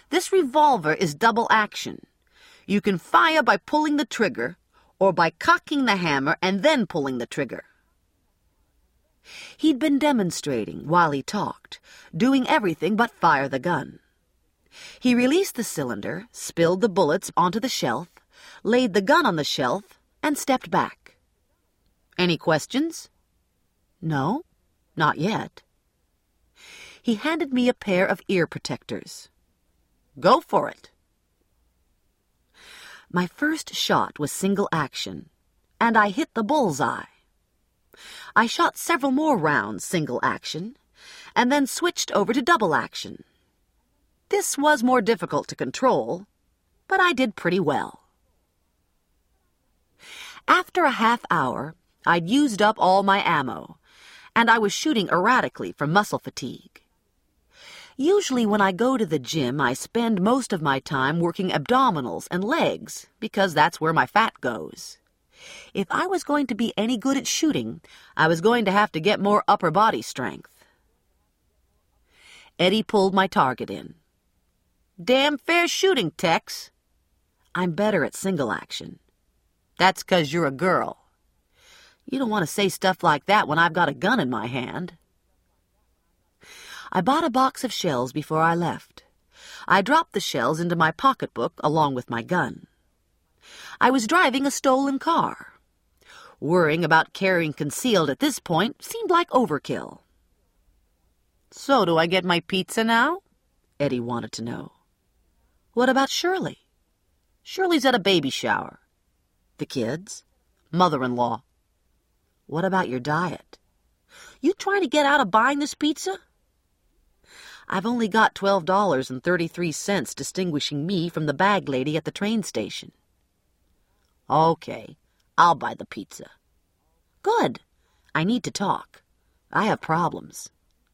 This revolver is double action. You can fire by pulling the trigger or by cocking the hammer and then pulling the trigger. He'd been demonstrating while he talked, doing everything but fire the gun. He released the cylinder, spilled the bullets onto the shelf, laid the gun on the shelf, and stepped back. Any questions? No, not yet. He handed me a pair of ear protectors. Go for it. My first shot was single action, and I hit the bullseye. I shot several more rounds single action, and then switched over to double action. This was more difficult to control, but I did pretty well. After a half hour, I'd used up all my ammo, and I was shooting erratically from muscle fatigue. Usually when I go to the gym, I spend most of my time working abdominals and legs, because that's where my fat goes. If I was going to be any good at shooting, I was going to have to get more upper body strength. Eddie pulled my target in. Damn fair shooting, Tex. I'm better at single action. That's 'cause you're a girl. You don't want to say stuff like that when I've got a gun in my hand. I bought a box of shells before I left. I dropped the shells into my pocketbook along with my gun. I was driving a stolen car. Worrying about carrying concealed at this point seemed like overkill. So do I get my pizza now? Eddie wanted to know. What about Shirley? Shirley's at a baby shower. The kids? Mother-in-law. What about your diet? You trying to get out of buying this pizza? I've only got $12.33 distinguishing me from the bag lady at the train station. Okay, I'll buy the pizza. Good. I need to talk. I have problems.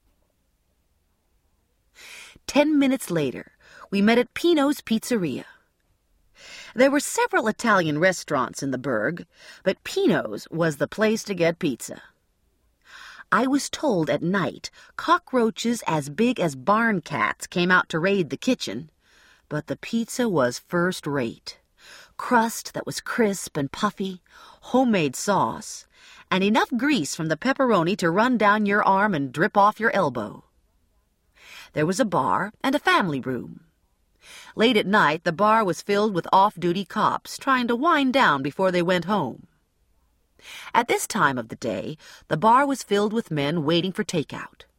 10 minutes later, we met at Pino's Pizzeria. There were several Italian restaurants in the burg, but Pino's was the place to get pizza. I was told at night cockroaches as big as barn cats came out to raid the kitchen, but the pizza was first rate. Crust that was crisp and puffy, homemade sauce, and enough grease from the pepperoni to run down your arm and drip off your elbow. There was a bar and a family room. Late at night, the bar was filled with off-duty cops trying to wind down before they went home. At this time of the day, the bar was filled with men waiting for takeout.